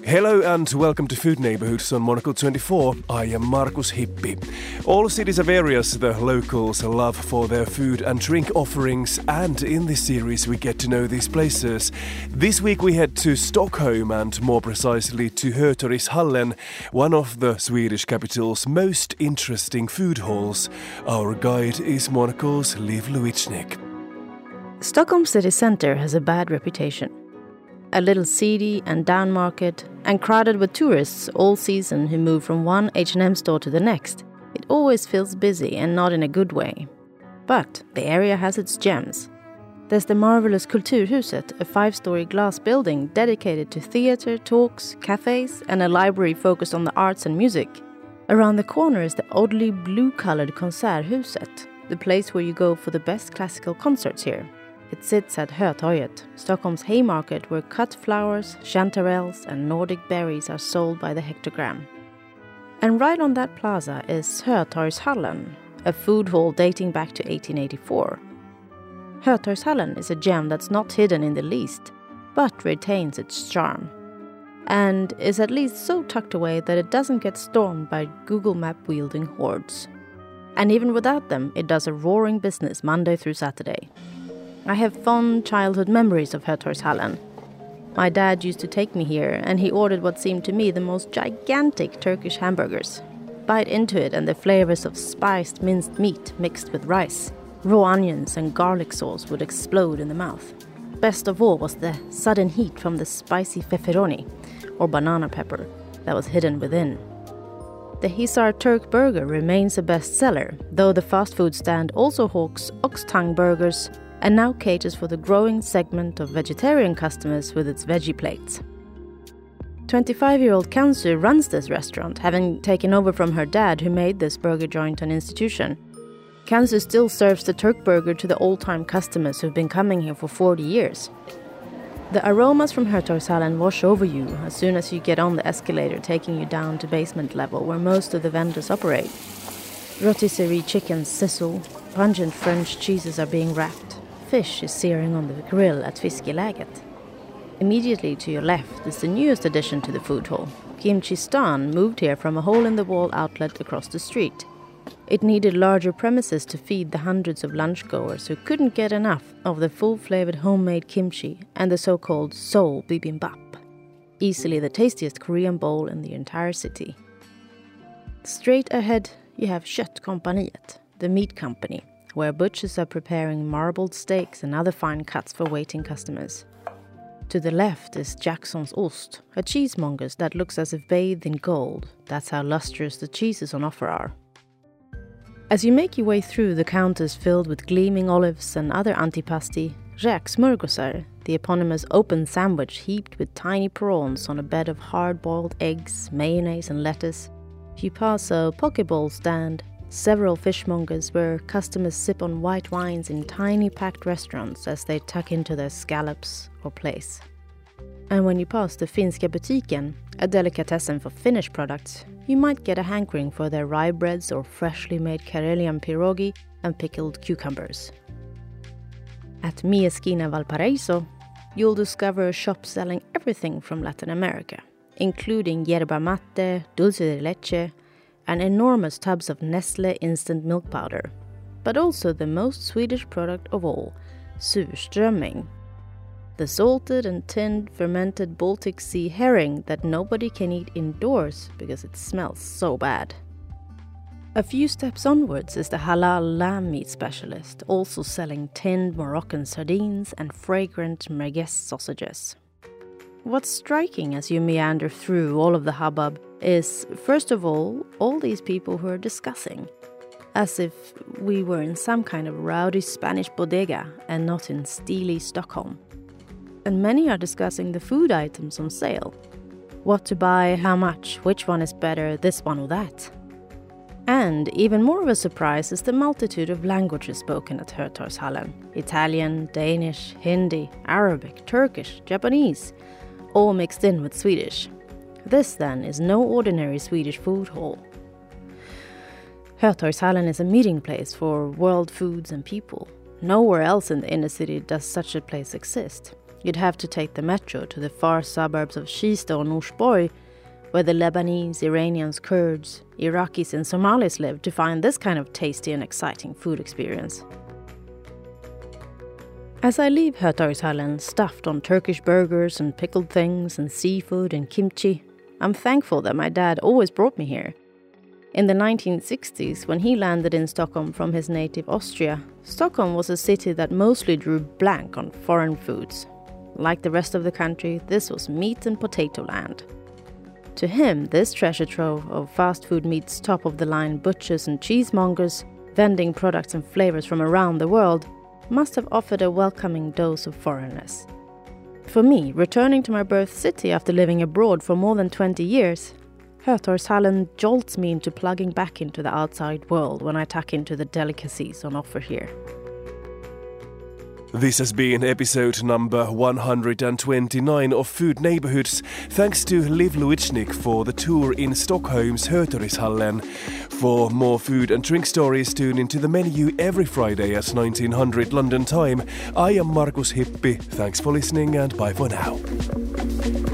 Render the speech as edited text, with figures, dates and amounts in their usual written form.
Hello and welcome to Food Neighborhoods on Monocle 24. I am Markus Hippi. All cities have areas the locals love for their food and drink offerings, and in this series we get to know these places. This week we head to Stockholm and more precisely to Hötorgshallen, one of the Swedish capital's most interesting food halls. Our guide is Monocle's Liv Luichnik. Stockholm city centre has a bad reputation. A little seedy and down market, and crowded with tourists all season who move from one H&M store to the next. It always feels busy and not in a good way. But the area has its gems. There's the marvelous Kulturhuset, a 5-story glass building dedicated to theatre, talks, cafes, and a library focused on the arts and music. Around the corner is the oddly blue-colored Konserthuset, the place where you go for the best classical concerts here. It sits at Hötorget, Stockholm's Haymarket, where cut flowers, chanterelles and Nordic berries are sold by the hectogram. And right on that plaza is Hötorgshallen, a food hall dating back to 1884. Hötorgshallen is a gem that's not hidden in the least, but retains its charm. And is at least so tucked away that it doesn't get stormed by Google Map-wielding hordes. And even without them, it does a roaring business Monday through Saturday. I have fond childhood memories of Hötorgshallen. My dad used to take me here, and he ordered what seemed to me the most gigantic Turkish hamburgers. Bite into it and the flavors of spiced minced meat mixed with rice, raw onions and garlic sauce would explode in the mouth. Best of all was the sudden heat from the spicy pepperoni, or banana pepper, that was hidden within. The Hisar Turk burger remains a bestseller, though the fast food stand also hawks ox tongue burgers and now caters for the growing segment of vegetarian customers with its veggie plates. 25-year-old Kansu runs this restaurant, having taken over from her dad who made this burger joint an institution. Kansu still serves the Turk burger to the old-time customers who've been coming here for 40 years. The aromas from Hötorgshallen wash over you as soon as you get on the escalator taking you down to basement level where most of the vendors operate. Rotisserie chickens sizzle, pungent French cheeses are being wrapped. Fish is searing on the grill at Fiskeläget. Immediately to your left is the newest addition to the food hall. Kimchi Stan moved here from a hole-in-the-wall outlet across the street. It needed larger premises to feed the hundreds of lunchgoers who couldn't get enough of the full-flavored homemade kimchi and the so-called Seoul bibimbap, easily the tastiest Korean bowl in the entire city. Straight ahead you have Köttkompaniet, the meat company, where butchers are preparing marbled steaks and other fine cuts for waiting customers. To the left is Jackson's Ost, a cheesemonger's that looks as if bathed in gold. That's how lustrous the cheeses on offer are. As you make your way through the counters filled with gleaming olives and other antipasti, räksmörgåsar, the eponymous open sandwich heaped with tiny prawns on a bed of hard-boiled eggs, mayonnaise and lettuce, you pass a pokeball stand, several fishmongers where customers sip on white wines in tiny packed restaurants as they tuck into their scallops or plaice. And when you pass the Finska butiken, a delicatessen for Finnish products, you might get a hankering for their rye breads or freshly made Karelian pierogi and pickled cucumbers. At Miesquina Valparaiso, you'll discover a shop selling everything from Latin America, including yerba mate, dulce de leche, and enormous tubs of Nestle instant milk powder, but also the most Swedish product of all, surströmming, the salted and tinned fermented Baltic Sea herring that nobody can eat indoors because it smells so bad. A few steps onwards is the halal lamb meat specialist, also selling tinned Moroccan sardines and fragrant merguez sausages. What's striking as you meander through all of the hubbub is, first of all these people who are discussing, as if we were in some kind of rowdy Spanish bodega and not in steely Stockholm. And many are discussing the food items on sale. What to buy, how much, which one is better, this one or that. And even more of a surprise is the multitude of languages spoken at Hötorgshallen. Italian, Danish, Hindi, Arabic, Turkish, Japanese, all mixed in with Swedish. This, then, is no ordinary Swedish food hall. Hötorgshallen is a meeting place for world foods and people. Nowhere else in the inner city does such a place exist. you'd have to take the metro to the far suburbs of Kista or Norsborg, where the Lebanese, Iranians, Kurds, Iraqis and Somalis live, to find this kind of tasty and exciting food experience. As I leave Hötorgshallen stuffed on Turkish burgers and pickled things and seafood and kimchi, I'm thankful that my dad always brought me here. In the 1960s, when he landed in Stockholm from his native Austria, Stockholm was a city that mostly drew blank on foreign foods. Like the rest of the country, this was meat and potato land. To him, this treasure trove of fast food meets top-of-the-line butchers and cheesemongers, vending products and flavors from around the world, must have offered a welcoming dose of foreignness. For me, returning to my birth city after living abroad for more than 20 years, Hötorgshallen jolts me into plugging back into the outside world when I tuck into the delicacies on offer here. This has been episode number 129 of Food Neighborhoods. Thanks to Liv Luichnik for the tour in Stockholm's Hötorgshallen. For more food and drink stories, tune into the menu every Friday at 1900 London time. I am Markus Hippi. Thanks for listening and bye for now.